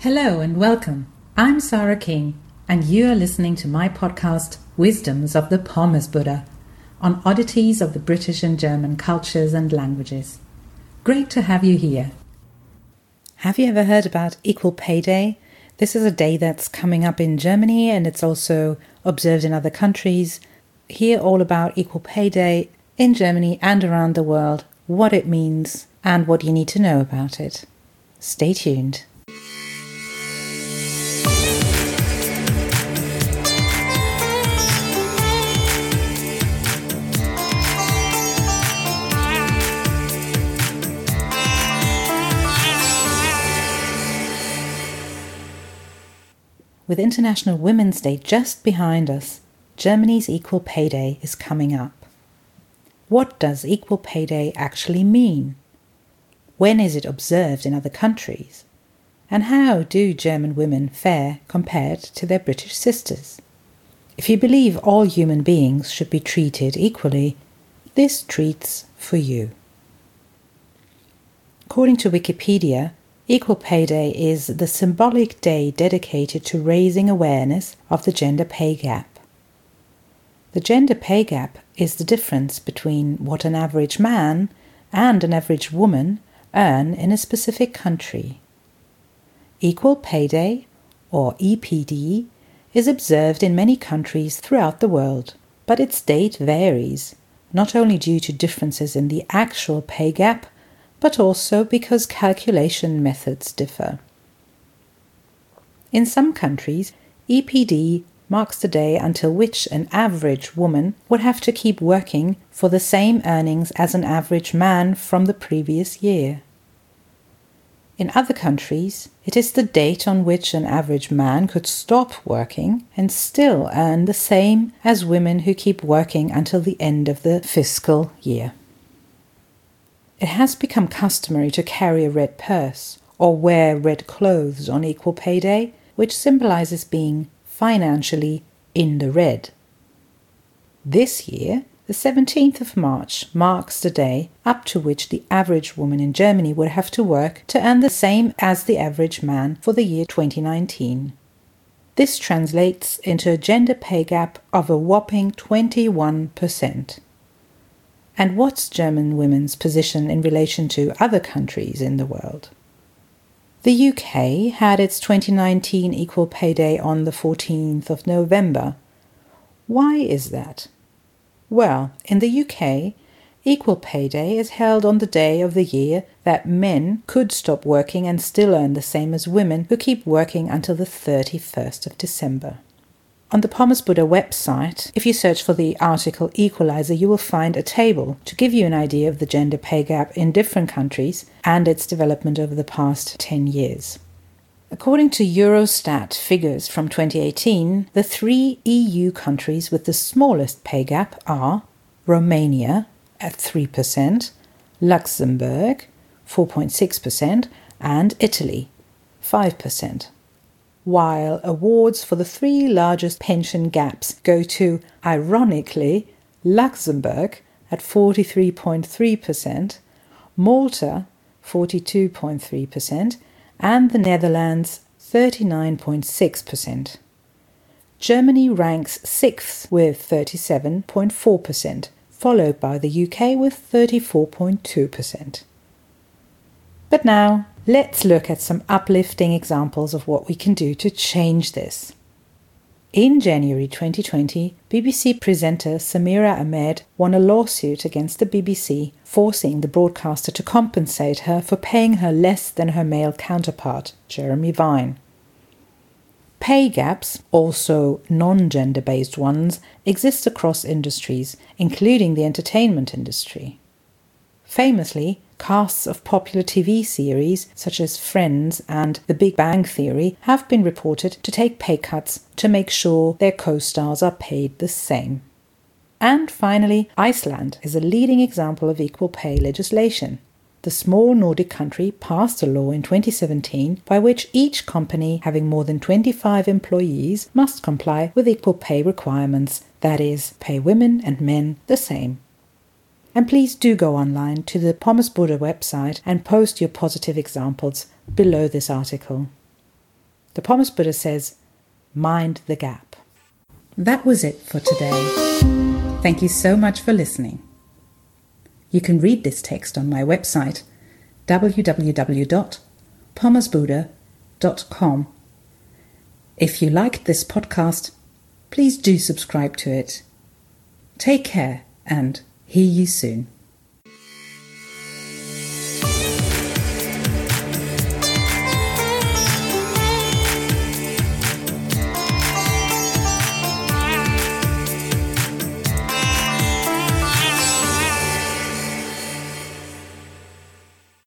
Hello and welcome. I'm Sarah King, and you are listening to my podcast, Wisdoms of the Pommes Buddha, on oddities of the British and German cultures and languages. Great to have you here. Have you ever heard about Equal Pay Day? This is a day that's coming up in Germany and it's also observed in other countries. Hear all about Equal Pay Day in Germany and around the world, what it means and what you need to know about it. Stay tuned. With International Women's Day just behind us, Germany's Equal Pay Day is coming up. What does Equal Pay Day actually mean? When is it observed in other countries? And how do German women fare compared to their British sisters? If you believe all human beings should be treated equally, this treat's for you. According to Wikipedia, Equal Pay Day is the symbolic day dedicated to raising awareness of the gender pay gap. The gender pay gap is the difference between what an average man and an average woman earn in a specific country. Equal Pay Day, or EPD, is observed in many countries throughout the world, but its date varies, not only due to differences in the actual pay gap, but also because calculation methods differ. In some countries, EPD marks the day until which an average woman would have to keep working for the same earnings as an average man from the previous year. In other countries, it is the date on which an average man could stop working and still earn the same as women who keep working until the end of the fiscal year. It has become customary to carry a red purse or wear red clothes on Equal Pay Day, which symbolizes being financially in the red. This year, the 17th of March marks the day up to which the average woman in Germany would have to work to earn the same as the average man for the year 2019. This translates into a gender pay gap of a whopping 21%. And what's German women's position in relation to other countries in the world? The UK had its 2019 Equal Pay Day on the 14th of November. Why is that? Well, in the UK, Equal Pay Day is held on the day of the year that men could stop working and still earn the same as women who keep working until the 31st of December. On the Pommes Buddha website, if you search for the article Equalizer, you will find a table to give you an idea of the gender pay gap in different countries and its development over the past 10 years. According to Eurostat figures from 2018, the 3 EU countries with the smallest pay gap are Romania at 3%, Luxembourg 4.6%, and Italy 5%. While awards for the 3 largest pension gaps go to, ironically, Luxembourg at 43.3%, Malta 42.3%, and the Netherlands 39.6%. Germany ranks 6th with 37.4%, followed by the UK with 34.2%. But now, let's look at some uplifting examples of what we can do to change this. In January 2020, BBC presenter Samira Ahmed won a lawsuit against the BBC, forcing the broadcaster to compensate her for paying her less than her male counterpart, Jeremy Vine. Pay gaps, also non-gender-based ones, exist across industries, including the entertainment industry. Famously, casts of popular TV series such as Friends and The Big Bang Theory have been reported to take pay cuts to make sure their co-stars are paid the same. And finally, Iceland is a leading example of equal pay legislation. The small Nordic country passed a law in 2017 by which each company having more than 25 employees must comply with equal pay requirements, that is, pay women and men the same. And please do go online to the Pommes Buddha website and post your positive examples below this article. The Pommes Buddha says, mind the gap. That was it for today. Thank you so much for listening. You can read this text on my website, www.pommesbuddha.com. If you liked this podcast, please do subscribe to it. Take care and hear you soon.